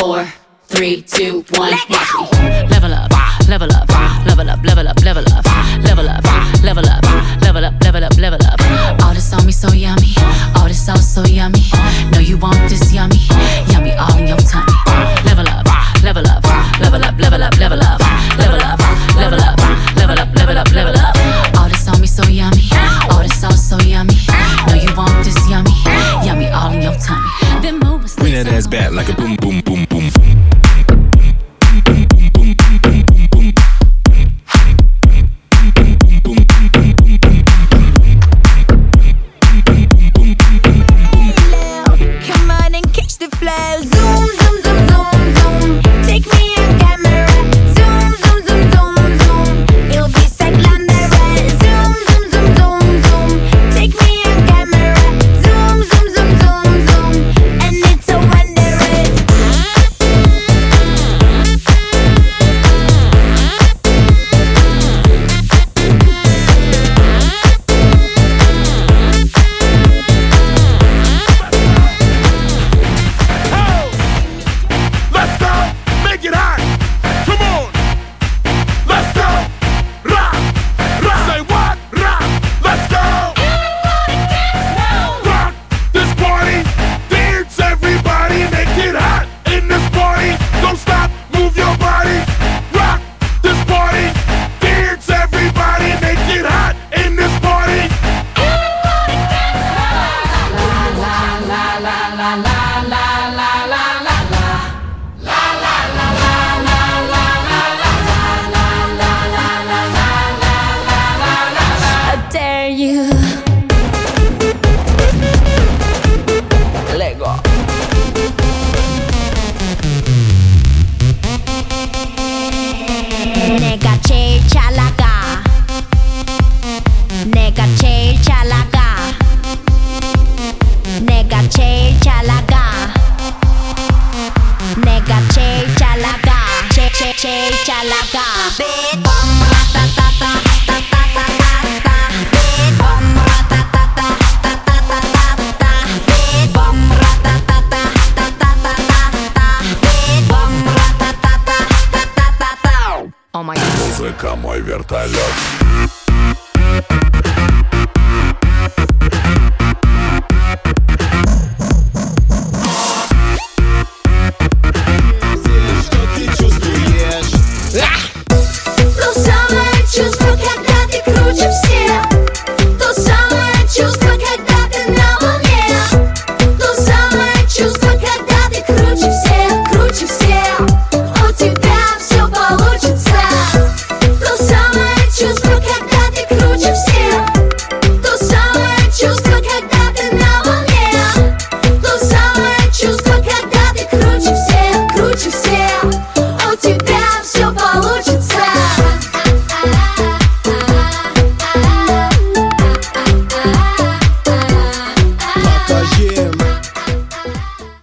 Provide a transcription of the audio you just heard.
4, 3, 2, 1, watch me. Level up, level up, level up, level up, level up, level up, level up, level up, level up, level up. All this on me so yummy, all this sauce so yummy. Know you want this yummy, yummy all in your tummy. Level up, level up, level up, level up, level up, level up, level up, level up, level up, level up. All this on me so yummy, all this sauce so yummy. Know you want this yummy, yummy all in your tummy. Then move, bring that ass back like a boom, boom, boom, boom. 내가 제일 잘 나가. 내가 제일 잘 나가. 내가 제일 잘 나가. 내가 제일 잘 나가. 제일 잘 나가. 빅범 라따따따 따따따따따. 빅범 라따따따 따따따따따. 빅범 라따따따 따따따따따. 빅범 라따따따 따따따따. Oh my God. Музыка, мой вертолет.